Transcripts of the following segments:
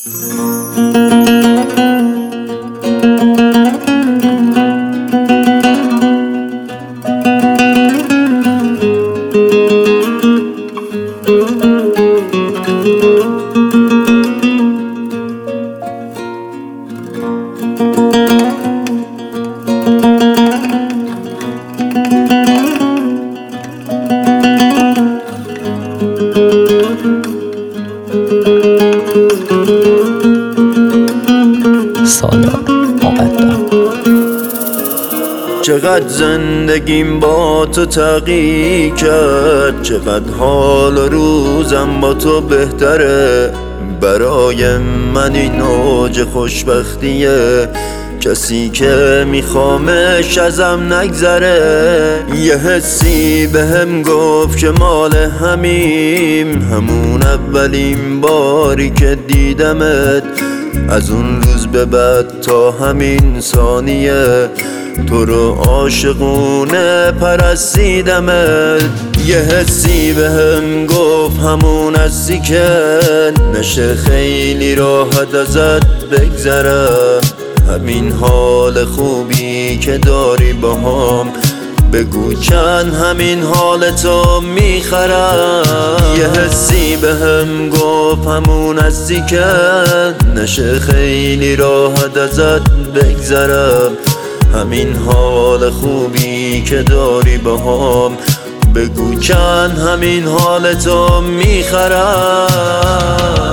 سالار مقدم. چقدر زندگیم با تو تغییر کرد، چقدر حال و روزم با تو بهتره. برای من این اوج خوشبختیه، کسی که میخوامش ازم نگذره. یه حسی بهم گفت که مال همون اولین باری که دیدمت. از اون روز به بعد تا همین ثانیه تو رو عاشقونه پرستیدمت. یه حسی بهم گفت همون هستی که نشه خیلی راحت ازت بگذره. همین حال خوبی که داری باهام، بگو چند همین حال تو میخرم. یه حسی بهم گفت همون هستی که نشه خیلی راحت ازت بگذرم. همین حال خوبی که داری باهام، بگو چند همین حال تو میخرم.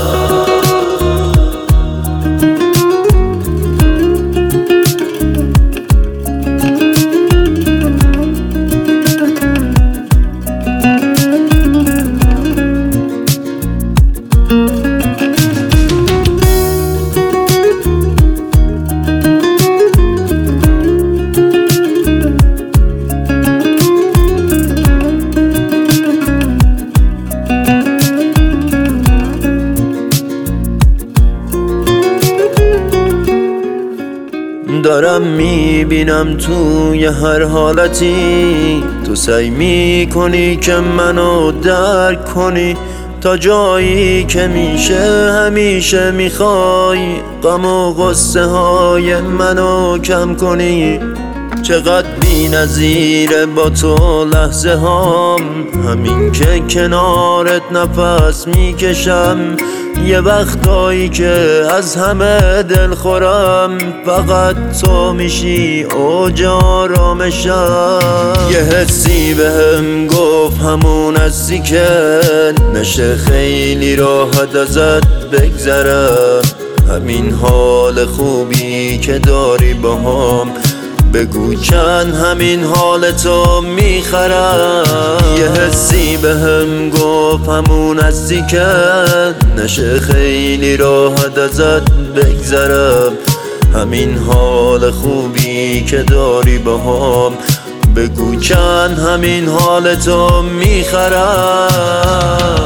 دارم میبینم توی هر حالتی تو سعی میکنی که منو درک کنی، تا جایی که میشه همیشه میخوای غم و غصه های منو کم کنی. چقدر بی‌نظیره با تو لحظه هام، همین که کنارت نفس میکشم. یه وقتایی که از همه دل خورم، فقط تو میشی اوج آرامشم. یه حسی بهم گفت همون هستی که نشه خیلی راحت ازت بگذره. همین حال خوبی که داری باهام، بگو چند همین حال تو میخرم. یه حسی بهم گفت همون هستی که نشه خیلی راحت ازت بگذرم. همین حال خوبی که داری باهام، بگو چند همین حال تو میخرم.